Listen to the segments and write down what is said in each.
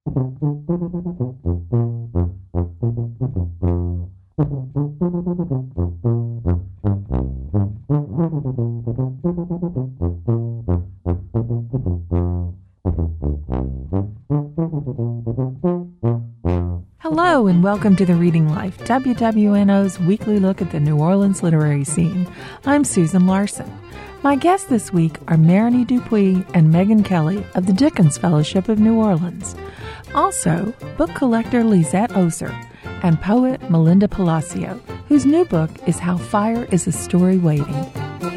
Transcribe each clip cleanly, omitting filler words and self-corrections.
Hello and welcome to The Reading Life, WWNO's weekly look at the New Orleans literary scene. I'm Susan Larson. My guests this week are Maranie Dupuis and Megan Kelly of the Dickens Fellowship of New Orleans. Also, book collector Lisette Oser and poet Melinda Palacio, whose new book is How Fire is a Story Waiting.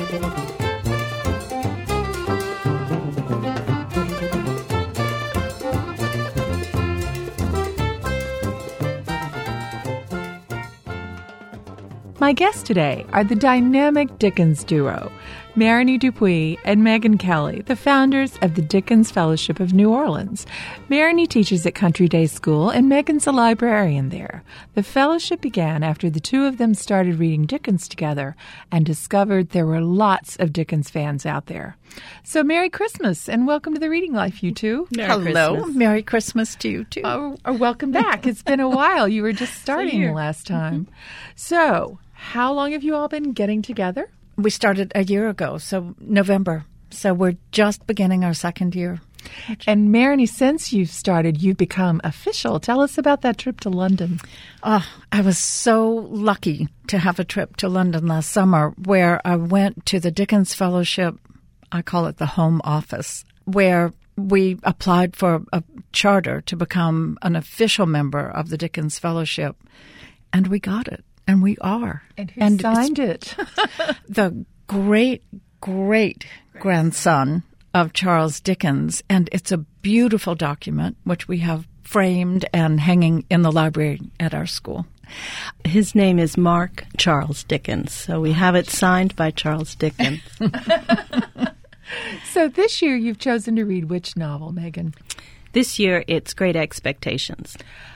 My guests today are the dynamic Dickens duo, Maranie Dupuis and Megan Kelly, the founders of the Dickens Fellowship of New Orleans. Maranie teaches at Country Day School, and Megan's a librarian there. The fellowship began after the two of them started reading Dickens together and discovered there were lots of Dickens fans out there. So Merry Christmas, and welcome to The Reading Life, you two. Hello. Christmas. Merry Christmas to you, too. Welcome back. It's been a while. You were just starting the last time. So, how long have you all been getting together? We started a year ago, so November. So we're just beginning our second year. And Maranie, since you've started, you've become official. Tell us about that trip to London. I was so lucky to have a trip to London last summer where I went to the Dickens Fellowship, I call it the home office, where we applied for a charter to become an official member of the Dickens Fellowship, and we got it. And we are. And who signed it? The great-great-grandson of Charles Dickens. And it's a beautiful document, which we have framed and hanging in the library at our school. His name is Mark Charles Dickens, so we have it signed by Charles Dickens. So this year you've chosen to read which novel, Megan? This year it's Great Expectations.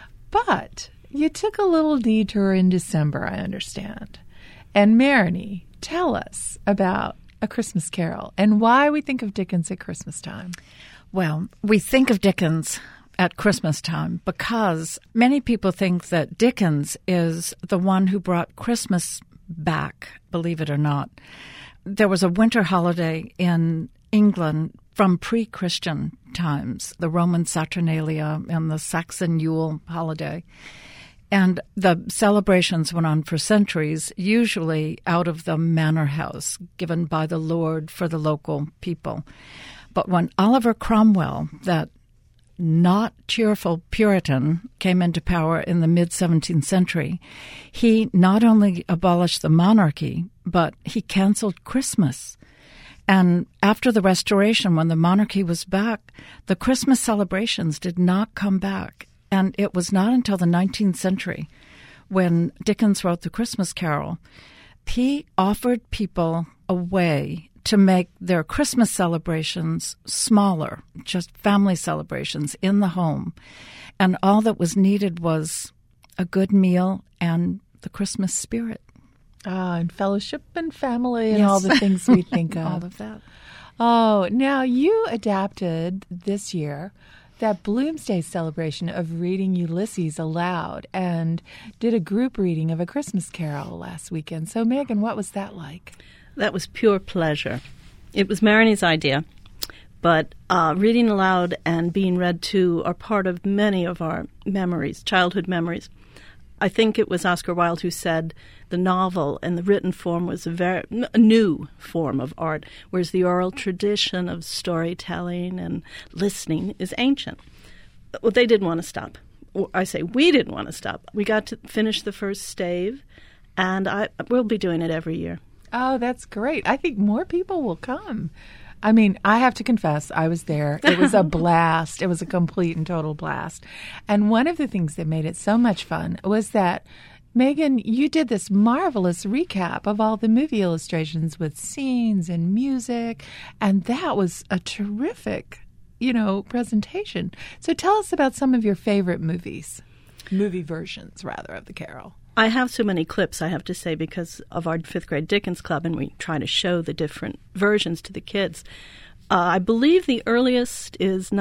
But you took a little detour in December, I understand. And Maranie, tell us about A Christmas Carol and why we think of Dickens at Christmas time. Well, we think of Dickens at Christmas time because many people think that Dickens is the one who brought Christmas back, believe it or not. There was a winter holiday in England from pre-Christian times, the Roman Saturnalia and the Saxon Yule holiday. And the celebrations went on for centuries, usually out of the manor house given by the Lord for the local people. But when Oliver Cromwell, that not cheerful Puritan, came into power in the mid-17th century, he not only abolished the monarchy, but he canceled Christmas. And after the Restoration, when the monarchy was back, the Christmas celebrations did not come back. And it was not until the 19th century when Dickens wrote The Christmas Carol, he offered people a way to make their Christmas celebrations smaller, just family celebrations in the home. And all that was needed was a good meal and the Christmas spirit. And fellowship and family and all the things we think of. All of that. Oh, now you adapted this year that Bloomsday celebration of reading Ulysses aloud and did a group reading of A Christmas Carol last weekend. So, Megan, what was that like? That was pure pleasure. It was Marie's idea, but reading aloud and being read to are part of many of our memories, childhood memories. I think it was Oscar Wilde who said the novel and the written form was a new form of art, whereas the oral tradition of storytelling and listening is ancient. Well, they didn't want to stop. I say we didn't want to stop. We got to finish the first stave, and we'll be doing it every year. Oh, that's great. I think more people will come. I mean, I have to confess, I was there. It was a blast. It was a complete and total blast. And one of the things that made it so much fun was that, Megan, you did this marvelous recap of all the movie illustrations with scenes and music, and that was a terrific, presentation. So tell us about some of your favorite movie versions, rather, of the Carol. I have so many clips, I have to say, because of our fifth grade Dickens Club, and we try to show the different versions to the kids. I believe the earliest is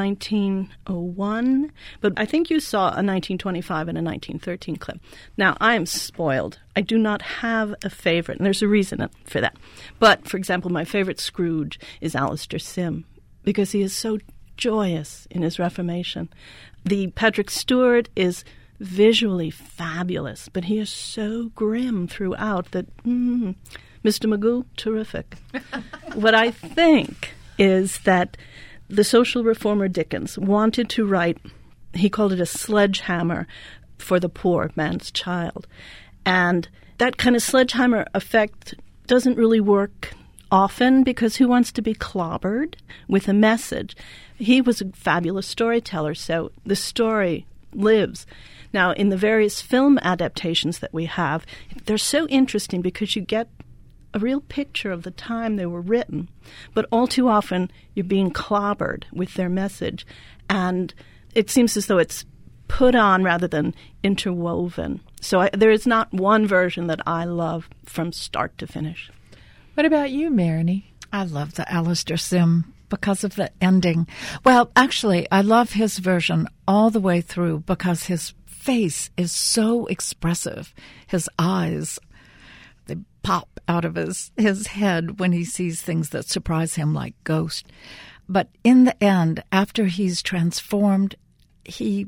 1901, but I think you saw a 1925 and a 1913 clip. Now, I am spoiled. I do not have a favorite, and there's a reason for that. But, for example, my favorite Scrooge is Alistair Sim, because he is so joyous in his reformation. The Patrick Stewart is visually fabulous, but he is so grim throughout that, Mr. Magoo, terrific. What I think is that the social reformer Dickens wanted to write, he called it a sledgehammer for the poor man's child. And that kind of sledgehammer effect doesn't really work often because who wants to be clobbered with a message? He was a fabulous storyteller, so the story lives. Now, in the various film adaptations that we have, they're so interesting because you get a real picture of the time they were written, but all too often you're being clobbered with their message, and it seems as though it's put on rather than interwoven. So there is not one version that I love from start to finish. What about you, Maranie? I love the Alistair Sim because of the ending. Well, actually, I love his version all the way through because his face is so expressive. His eyes, they pop out of his head when he sees things that surprise him like Ghost. But in the end, after he's transformed, he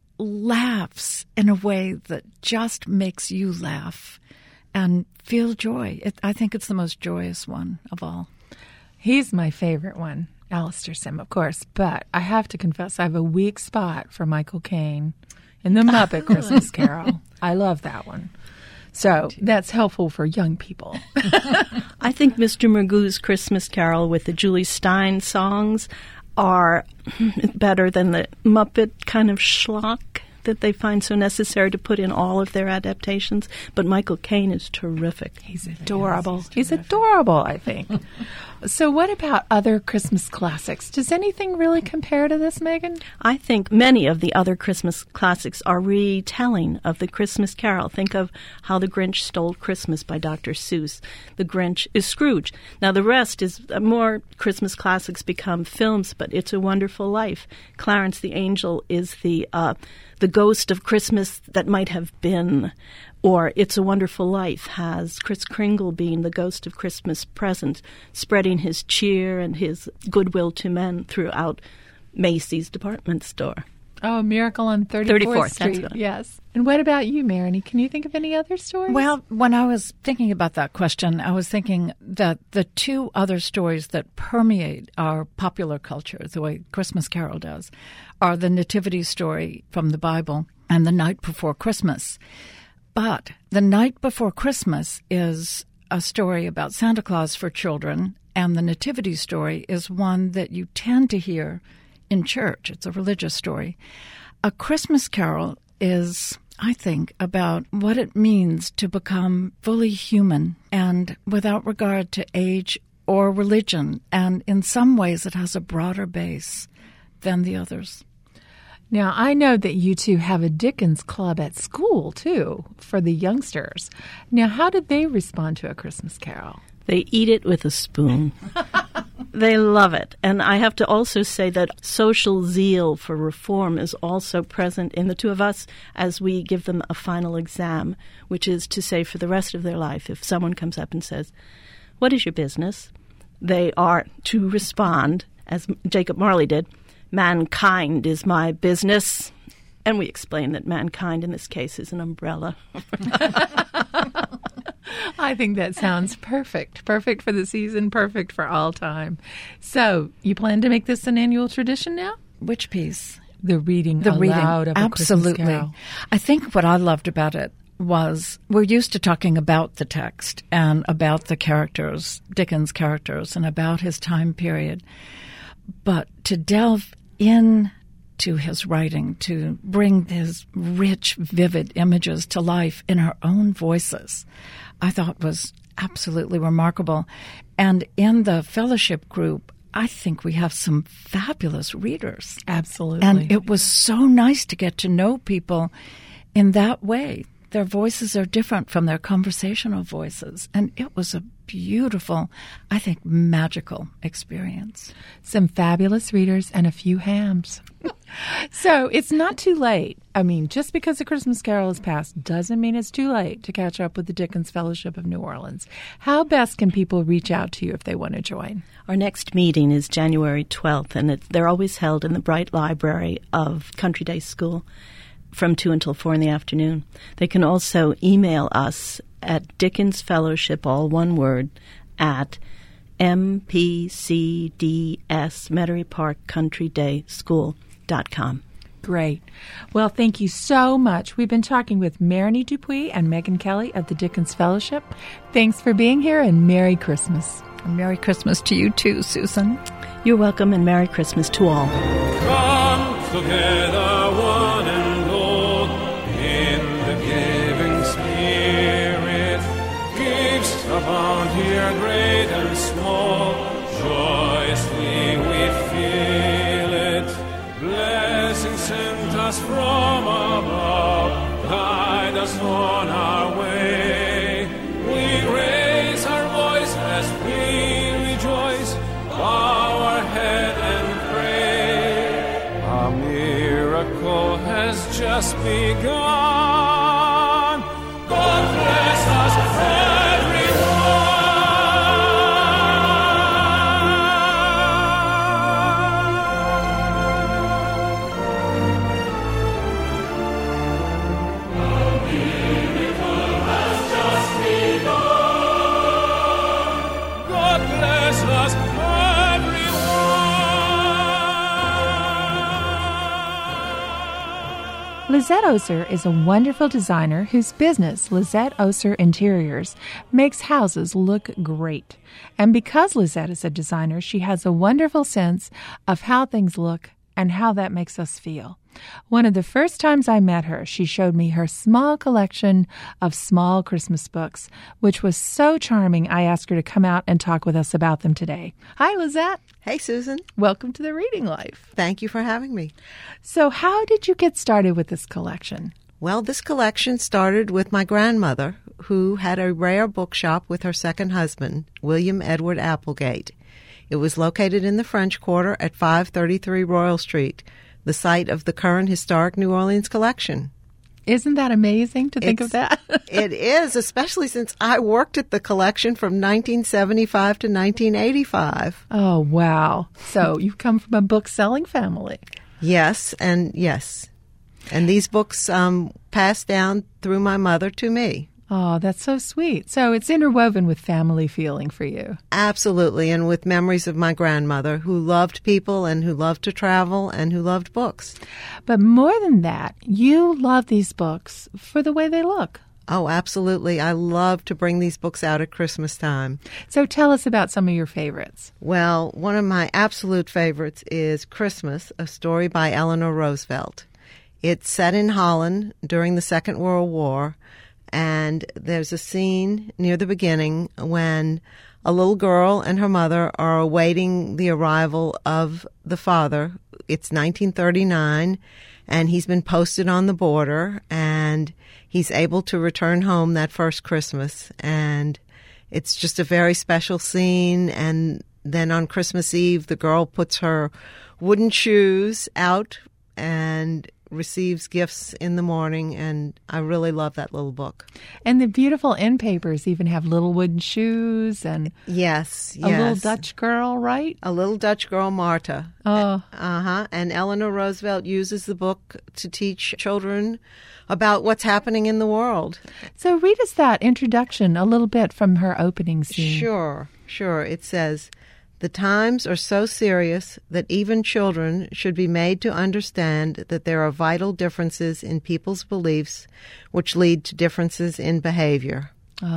laughs in a way that just makes you laugh and feel joy. I think it's the most joyous one of all. He's my favorite one, Alistair Sim, of course. But I have to confess, I have a weak spot for Michael Caine in The Muppet Christmas Carol. I love that one. So that's helpful for young people. I think Mr. Magoo's Christmas Carol with the Julie Stein songs are better than the Muppet kind of schlock that they find so necessary to put in all of their adaptations. But Michael Caine is terrific. He's adorable. He's adorable, I think. So what about other Christmas classics? Does anything really compare to this, Megan? I think many of the other Christmas classics are retelling of the Christmas Carol. Think of How the Grinch Stole Christmas by Dr. Seuss. The Grinch is Scrooge. Now, the rest is more Christmas classics become films, but It's a Wonderful Life. Clarence the Angel is the ghost of Christmas that might have been. Or It's a Wonderful Life has Kris Kringle being the ghost of Christmas present, spreading his cheer and his goodwill to men throughout Macy's department store. Oh, Miracle on 34th Street. That's yes. And what about you, Maranie? Can you think of any other stories? Well, when I was thinking about that question, I was thinking that the two other stories that permeate our popular culture, the way Christmas Carol does, are the Nativity story from the Bible and The Night Before Christmas. But The Night Before Christmas is a story about Santa Claus for children, and the Nativity story is one that you tend to hear in church. It's a religious story. A Christmas Carol is, I think, about what it means to become fully human and without regard to age or religion. And in some ways, it has a broader base than the others. Now, I know that you two have a Dickens club at school, too, for the youngsters. Now, how did they respond to A Christmas Carol? They eat it with a spoon. They love it. And I have to also say that social zeal for reform is also present in the two of us as we give them a final exam, which is to say for the rest of their life, if someone comes up and says, "What is your business?" they are to respond, as Jacob Marley did, "Mankind is my business." And we explain that mankind in this case is an umbrella. I think that sounds perfect. Perfect for the season, perfect for all time. So, you plan to make this an annual tradition now? Which piece? The reading aloud of A Absolutely. Christmas Carol. I think what I loved about it was we're used to talking about the text and about the characters, Dickens' characters, and about his time period. But to delve into his writing, to bring his rich, vivid images to life in our own voices, I thought was absolutely remarkable. And in the fellowship group, I think we have some fabulous readers. Absolutely. And it was so nice to get to know people in that way. Their voices are different from their conversational voices. And it was a beautiful, I think, magical experience. Some fabulous readers and a few hams. So it's not too late. I mean, just because the Christmas Carol is past doesn't mean it's too late to catch up with the Dickens Fellowship of New Orleans. How best can people reach out to you if they want to join? Our next meeting is January 12th, and they're always held in the Bright Library of Country Day School from 2 until 4 in the afternoon. They can also email us at Dickens Fellowship, all one word, at mpcds Metairie Park Country Day School.com. Great. Well, thank you so much. We've been talking with Marigny Dupuy and Megan Kelly of the Dickens Fellowship. Thanks for being here, and Merry Christmas. And Merry Christmas to you too, Susan. You're welcome, and Merry Christmas to all. Come together, one and all, in the giving spirit. Gifts abound here, great and small. Joyously we feel it. Blessings sent us from above, guide us on our way. We raise our voice as we rejoice, bow our head and pray. A miracle has just begun. God bless us, everyone. God bless us, everyone. Lizette Oser is a wonderful designer whose business, Lizette Oser Interiors, makes houses look great. And because Lizette is a designer, she has a wonderful sense of how things look and how that makes us feel. One of the first times I met her, she showed me her small collection of small Christmas books, which was so charming I asked her to come out and talk with us about them today. Hi, Lizette. Hey, Susan. Welcome to the Reading Life. Thank you for having me. So how did you get started with this collection? Well, this collection started with my grandmother, who had a rare bookshop with her second husband, William Edward Applegate. It was located in the French Quarter at 533 Royal Street, the site of the current historic New Orleans collection. Isn't that amazing to think of that? It is, especially since I worked at the collection from 1975 to 1985. Oh, wow. So you come from a book-selling family. Yes, and yes. And these books passed down through my mother to me. Oh, that's so sweet. So it's interwoven with family feeling for you. Absolutely, and with memories of my grandmother, who loved people and who loved to travel and who loved books. But more than that, you love these books for the way they look. Oh, absolutely. I love to bring these books out at Christmas time. So tell us about some of your favorites. Well, one of my absolute favorites is Christmas, a story by Eleanor Roosevelt. It's set in Holland during the Second World War, and there's a scene near the beginning when a little girl and her mother are awaiting the arrival of the father. It's 1939, and he's been posted on the border, and he's able to return home that first Christmas. And it's just a very special scene. And then on Christmas Eve, the girl puts her wooden shoes out and receives gifts in the morning, and I really love that little book. And the beautiful end papers even have little wooden shoes and yes, a little Dutch girl, right? A little Dutch girl, Marta. Oh. And Eleanor Roosevelt uses the book to teach children about what's happening in the world. So read us that introduction a little bit from her opening scene. Sure. It says, "The times are so serious that even children should be made to understand that there are vital differences in people's beliefs which lead to differences in behavior."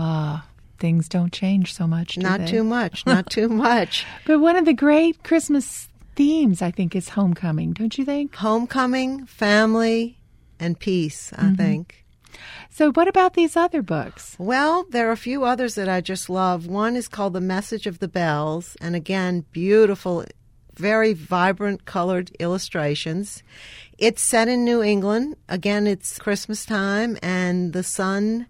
Things don't change so much, do Not they? too much, not too much. But one of the great Christmas themes, I think, is homecoming, don't you think? Homecoming, family, and peace, I think. So what about these other books? Well, there are a few others that I just love. One is called The Message of the Bells, and again, beautiful, very vibrant colored illustrations. It's set in New England. Again, it's Christmas time, and the sun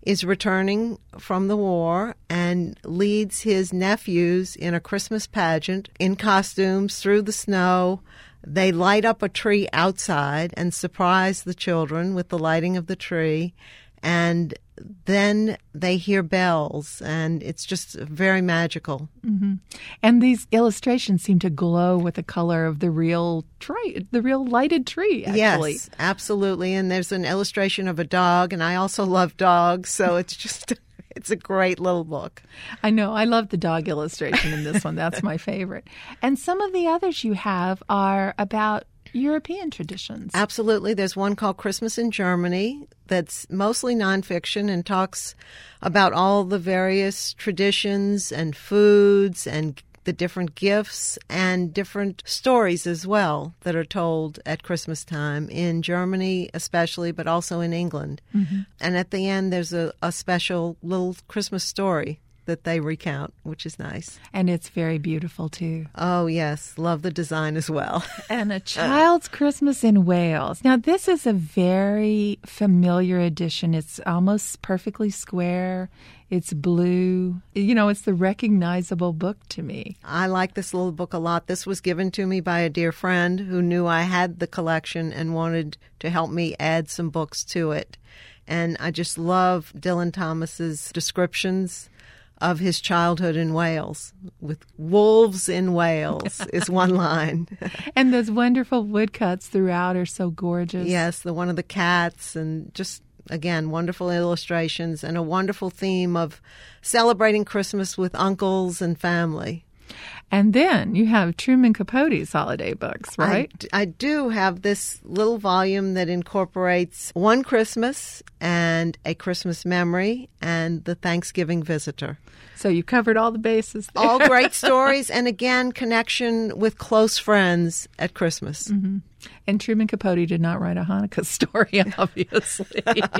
is returning from the war and leads his nephews in a Christmas pageant in costumes through the snow. They light up a tree outside and surprise the children with the lighting of the tree. And then they hear bells, and it's just very magical. Mm-hmm. And these illustrations seem to glow with the color of the real tree, the real lighted tree, actually. Yes, absolutely. And there's an illustration of a dog, and I also love dogs, so it's just... It's a great little book. I know. I love the dog illustration in this one. That's my favorite. And some of the others you have are about European traditions. Absolutely. There's one called Christmas in Germany that's mostly nonfiction and talks about all the various traditions and foods and the different gifts and different stories as well that are told at Christmas time in Germany especially, but also in England. Mm-hmm. And at the end, there's a special little Christmas story that they recount, which is nice. And it's very beautiful, too. Oh, yes. Love the design as well. And A Child's Christmas in Wales. Now, this is a very familiar edition. It's almost perfectly square. It's blue. You know, it's the recognizable book to me. I like this little book a lot. This was given to me by a dear friend who knew I had the collection and wanted to help me add some books to it. And I just love Dylan Thomas's descriptions of his childhood in Wales. With wolves in Wales is one line. And those wonderful woodcuts throughout are so gorgeous. Yes, the one of the cats, and just, again, wonderful illustrations and a wonderful theme of celebrating Christmas with uncles and family. And then you have Truman Capote's holiday books, right? I do have this little volume that incorporates One Christmas and A Christmas Memory and The Thanksgiving Visitor. So you covered all the bases there. All great stories, and again, connection with close friends at Christmas. Mm-hmm. And Truman Capote did not write a Hanukkah story, obviously.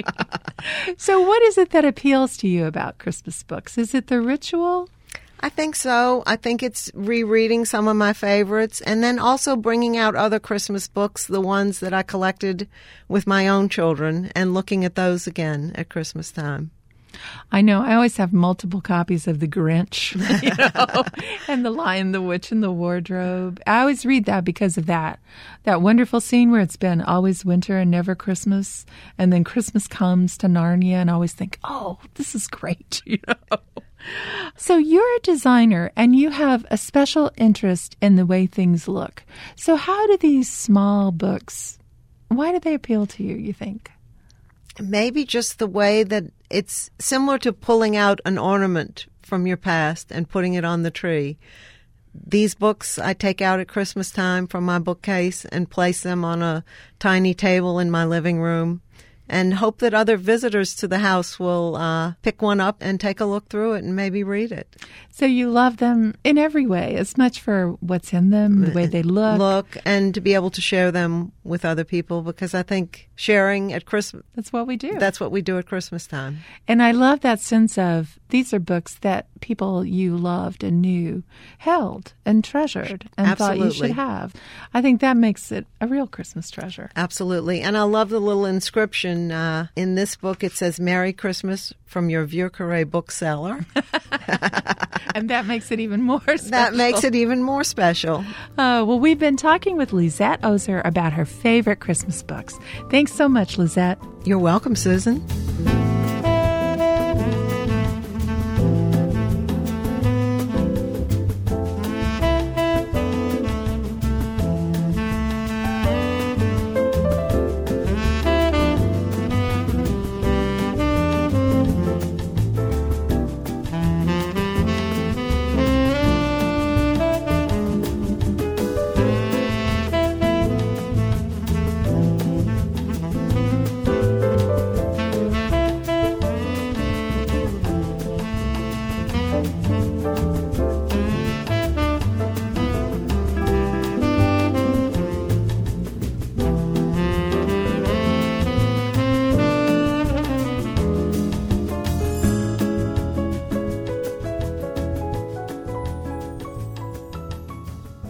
So what is it that appeals to you about Christmas books? Is it the ritual? I think so. I think it's rereading some of my favorites and then also bringing out other Christmas books, the ones that I collected with my own children, and looking at those again at Christmas time. I know. I always have multiple copies of The Grinch, you know, and The Lion, the Witch, and the Wardrobe. I always read that because of that wonderful scene where it's been always winter and never Christmas, and then Christmas comes to Narnia, and I always think, oh, this is great, you know. So you're a designer, and you have a special interest in the way things look. So how do these small books, why do they appeal to you think? Maybe just the way that it's similar to pulling out an ornament from your past and putting it on the tree. These books I take out at Christmas time from my bookcase and place them on a tiny table in my living room and hope that other visitors to the house will pick one up and take a look through it and maybe read it. So you love them in every way, as much for what's in them, the way they look. And to be able to share them with other people, because I think sharing at Christmas... That's what we do. That's what we do at Christmas time. And I love that sense of these are books that people you loved and knew held and treasured and Absolutely. Thought you should have. I think that makes it a real Christmas treasure. Absolutely. And I love the little inscription in this book. It says, "Merry Christmas from your Vieux Carré bookseller." And that makes it even more special. That makes it even more special. Well, we've been talking with Lisette Ozer about her favorite Christmas books. Thanks so much, Lisette. You're welcome, Susan.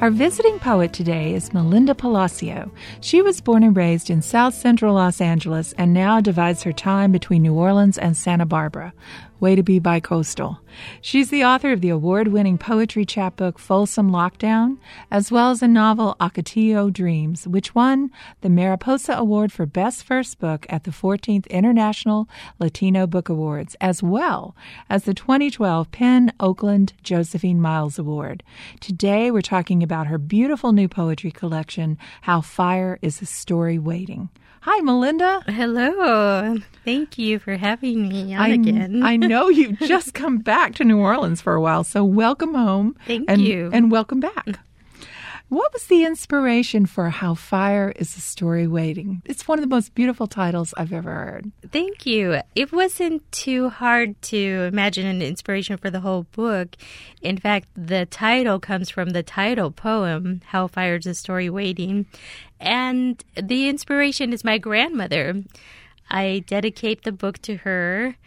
Our visiting poet today is Melinda Palacio. She was born and raised in South Central Los Angeles and now divides her time between New Orleans and Santa Barbara. Way to be bicoastal. She's the author of the award-winning poetry chapbook Folsom Lockdown, as well as a novel Ocotillo Dreams, which won the Mariposa Award for Best First Book at the 14th International Latino Book Awards, as well as the 2012 Penn Oakland Josephine Miles Award. Today we're talking about her beautiful new poetry collection, How Fire is a Story Waiting. Hi, Melinda. Hello. Thank you for having me on again. I know you've just come back to New Orleans for a while, so welcome home. Thank and, you. And welcome back. What was the inspiration for How Fire is a Story Waiting? It's one of the most beautiful titles I've ever heard. Thank you. It wasn't too hard to imagine an inspiration for the whole book. In fact, the title comes from the title poem, How Fire is a Story Waiting. And the inspiration is my grandmother. I dedicate the book to her,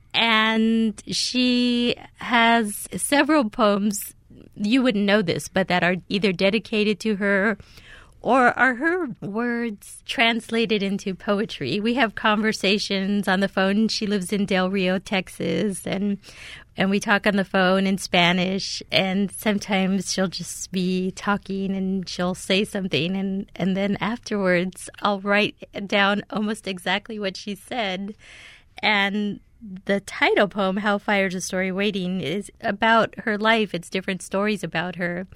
and she has several poems. You wouldn't know this, but that are either dedicated to her or are her words translated into poetry. We have conversations on the phone. She lives in Del Rio, Texas, and we talk on the phone in Spanish, and sometimes she'll just be talking and she'll say something, and then afterwards I'll write down almost exactly what she said. And the title poem, How Fire is a Story Waiting, is about her life. It's different stories about her.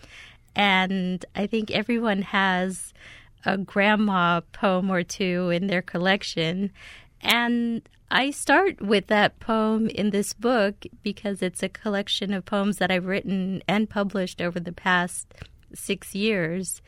And I think everyone has a grandma poem or two in their collection. And I start with that poem in this book because it's a collection of poems that I've written and published over the past 6 years.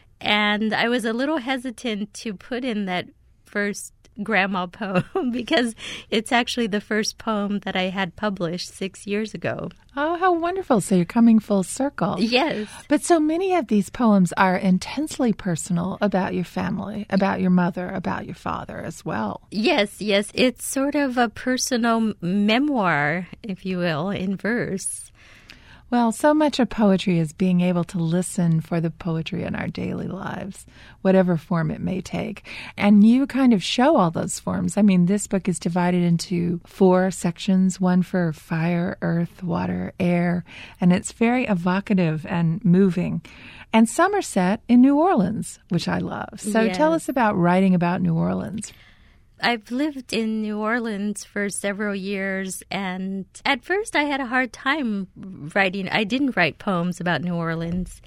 And I was a little hesitant to put in that first grandma poem because it's actually the first poem that I had published 6 years ago. Oh, how wonderful. So you're coming full circle. Yes. But so many of these poems are intensely personal about your family, about your mother, about your father as well. Yes. It's sort of a personal memoir, if you will, in verse. Well, so much of poetry is being able to listen for the poetry in our daily lives, whatever form it may take. And you kind of show all those forms. I mean, this book is divided into 4 sections, one for fire, earth, water, air, and it's very evocative and moving. And some are set in New Orleans, which I love. So Yes. Tell us about writing about New Orleans. I've lived in New Orleans for several years, and at first I had a hard time writing. I didn't write poems about New Orleans.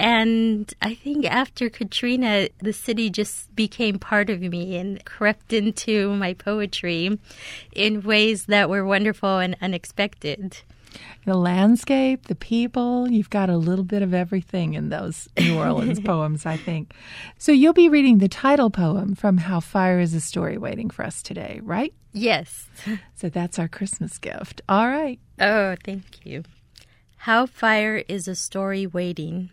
And I think after Katrina, the city just became part of me and crept into my poetry in ways that were wonderful and unexpected. The landscape, the people, you've got a little bit of everything in those New Orleans poems, I think. So you'll be reading the title poem from How Fire is a Story Waiting for us today, right? Yes. So that's our Christmas gift. All right. Oh, thank you. How Fire is a Story Waiting.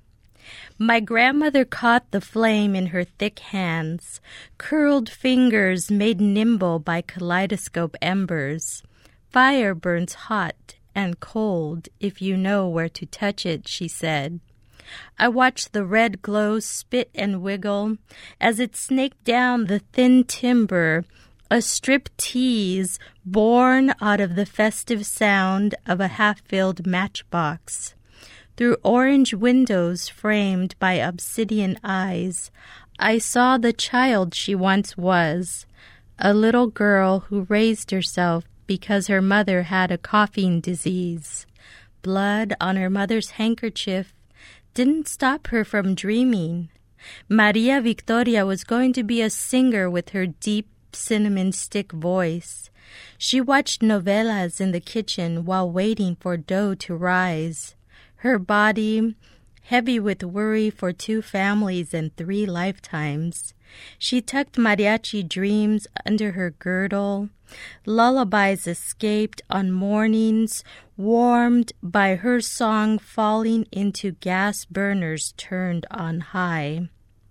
My grandmother caught the flame in her thick hands, curled fingers made nimble by kaleidoscope embers. Fire burns hot and cold if you know where to touch it, she said. I watched the red glow spit and wiggle as it snaked down the thin timber, a striptease born out of the festive sound of a half-filled matchbox. Through orange windows framed by obsidian eyes, I saw the child she once was, a little girl who raised herself because her mother had a coughing disease. Blood on her mother's handkerchief didn't stop her from dreaming. Maria Victoria was going to be a singer with her deep cinnamon stick voice. She watched novelas in the kitchen while waiting for dough to rise. Her body heavy with worry for 2 families and 3 lifetimes. She tucked mariachi dreams under her girdle. Lullabies escaped on mornings warmed by her song falling into gas burners turned on high.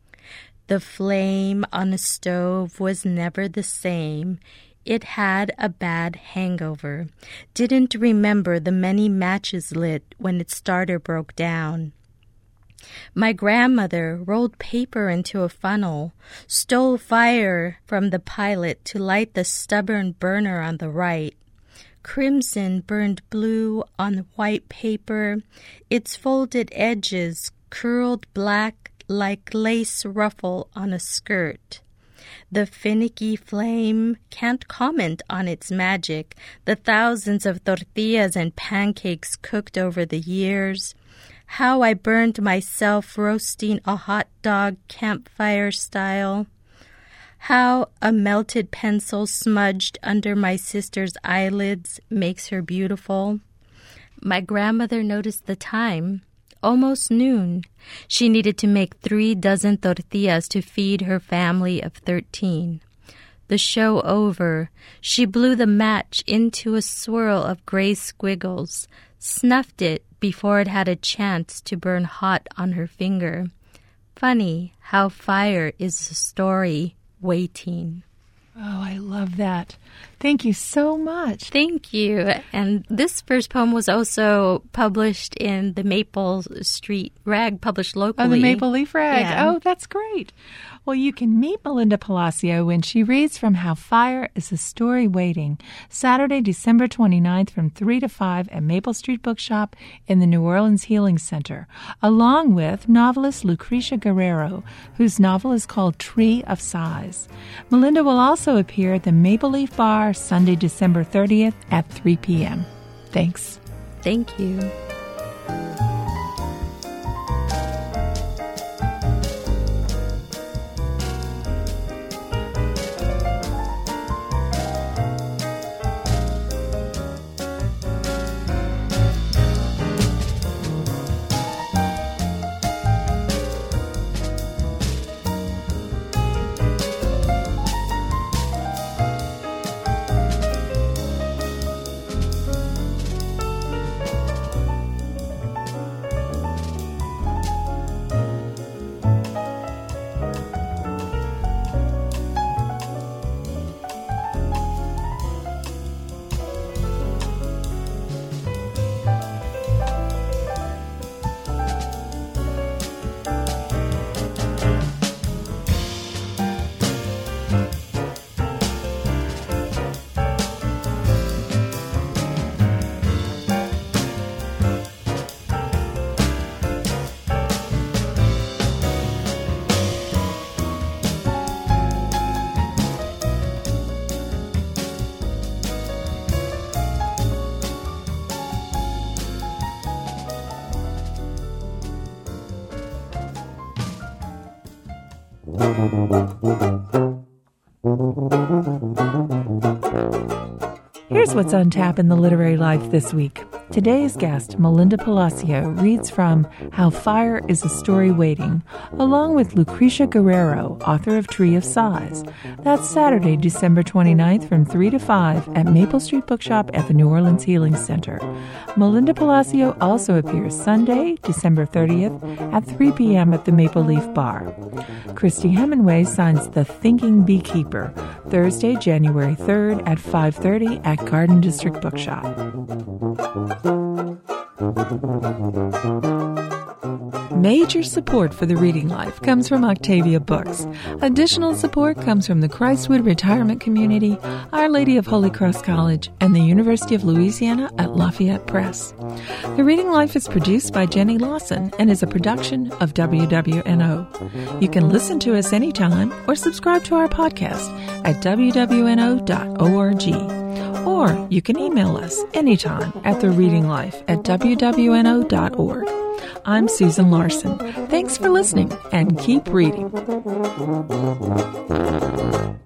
The flame on the stove was never the same. It had a bad hangover, didn't remember the many matches lit when its starter broke down. My grandmother rolled paper into a funnel, stole fire from the pilot to light the stubborn burner on the right. Crimson burned blue on white paper, its folded edges curled black like lace ruffle on a skirt. The finicky flame can't comment on its magic, the thousands of tortillas and pancakes cooked over the years. How I burned myself roasting a hot dog campfire style. How a melted pencil smudged under my sister's eyelids makes her beautiful. My grandmother noticed the time. Almost noon. She needed to make 3 dozen tortillas to feed her family of 13. The show over, she blew the match into a swirl of gray squiggles, snuffed it before it had a chance to burn hot on her finger. Funny how fire is a story waiting. Oh, I love that. Thank you so much. Thank you. And this first poem was also published in the Maple Street Rag, published locally. Oh, the Maple Leaf Rag. Yeah. Oh, that's great. Well, you can meet Melinda Palacio when she reads from How Fire is a Story Waiting, Saturday, December 29th from 3 to 5 at Maple Street Bookshop in the New Orleans Healing Center, along with novelist Lucrecia Guerrero, whose novel is called Tree of Sighs. Melinda will also appear at the Maple Leaf Bar Sunday, December 30th at 3 p.m. Thanks. Thank you. Here's what's on tap in the literary life this week. Today's guest, Melinda Palacio, reads from How Fire is a Story Waiting, along with Lucrecia Guerrero, author of Tree of Sighs. That's Saturday, December 29th from 3 to 5 at Maple Street Bookshop at the New Orleans Healing Center. Melinda Palacio also appears Sunday, December 30th at 3 p.m. at the Maple Leaf Bar. Christy Hemingway signs The Thinking Beekeeper, Thursday, January 3rd at 5:30 at Garden District Bookshop. Major support for the Reading Life comes from Octavia Books. Additional support comes from the Christwood Retirement Community, Our Lady of Holy Cross College, and the University of Louisiana at Lafayette Press. The Reading Life is produced by Jenny Lawson and is a production of WWNO. You can listen to us anytime or subscribe to our podcast at wwno.org. Or you can email us anytime at thereadinglife@wwno.org. I'm Susan Larson. Thanks for listening and keep reading.